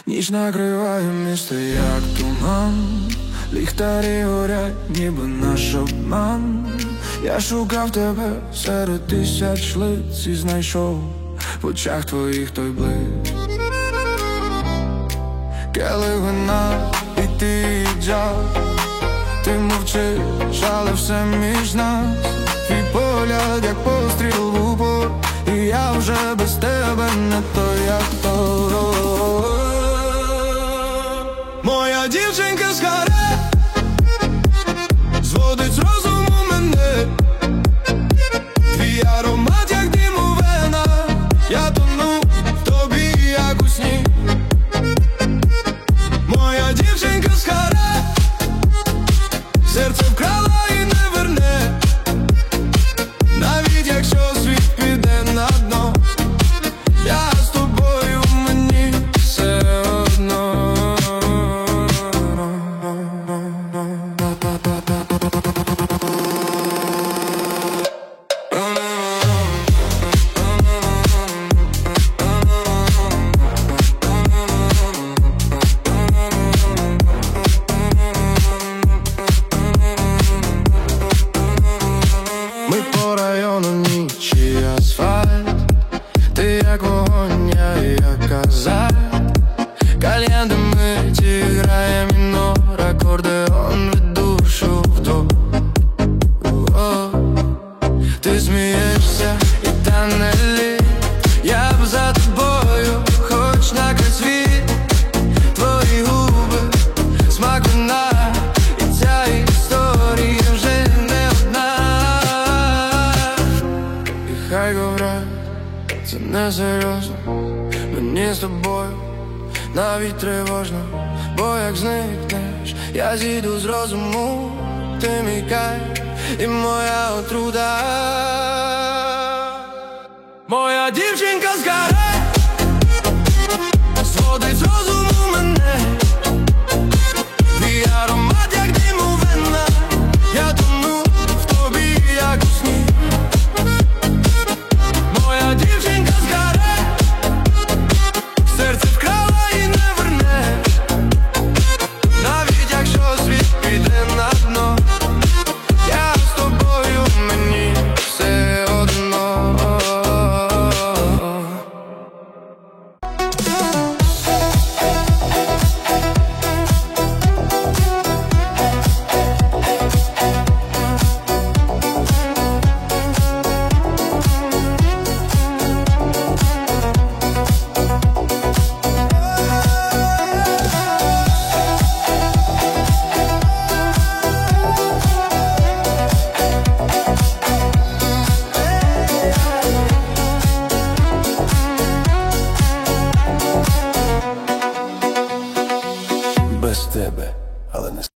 Ніч накриває місто, як туман. Ліхтарі горять, ніби наш обман. Я шукав тебе серед тисяч лиць і знайшов в очах твоїх той блиск. Келих вина, і ти джаз. Ти мовчиш, але все між нас. Твій погляд, як постріл в упор, і я вже без тебе не той, як той. Моя дівчинка з харе зводить з розуму мене. Твій аромат, як дим у венах. Я тону в тобі, як у сні. Моя дівчинка з харе серце вкрала і не верне. Навіть якщо світ піде на дно, я з тобою, мені все одно. Ми по району, ніч і асфальт. Ти як вогонь, я як азарт. Кальянти миті, грає мінор, акордеон від душу в тон. Ти смієшся і тане лід. Я б за тобою, хоч на край світ. Твої губи, смак вина, і ця історія вже не одна. І хай говорять, це не серйозно. Мені з тобою навіть тривожно, бо як зникнеш, я зійду з розуму. Ти мій кайф і моя отрута. Моя дівчинка з гори